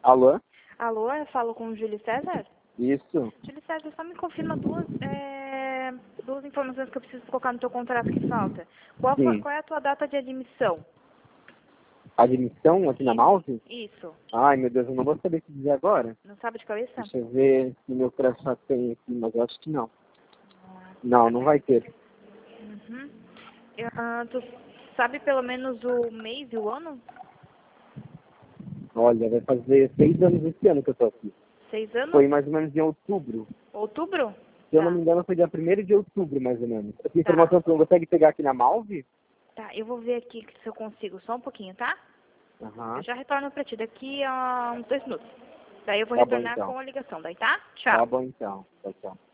Alô? Alô, eu falo com o Júlio César? Isso. Júlio César, só me confirma duas informações que eu preciso colocar no teu contrato que falta. Sim. Qual é a tua data de admissão? Admissão aqui na Mouse? Isso. Ai, meu Deus, eu não vou saber te dizer agora. Não sabe de cabeça? Deixa eu ver se meu crachá tem aqui, mas eu acho que não. Não, não vai ter. Uhum. Tu sabe pelo menos o mês e o ano? Olha, vai fazer 6 anos esse ano que eu tô aqui. 6 anos? Foi mais ou menos em outubro. Outubro? Se eu Tá. não me engano, foi dia 1º de outubro, mais ou menos. Essa informação você não consegue pegar aqui na Mouse? Tá, eu vou ver aqui se eu consigo. Só um pouquinho, tá? Aham. Eu já retorno pra ti daqui a uns 2 minutos. Daí eu vou Tá bom, retornar então. com a ligação. Daí, tá? Tá Tchau. bom, então. Tchau, tchau.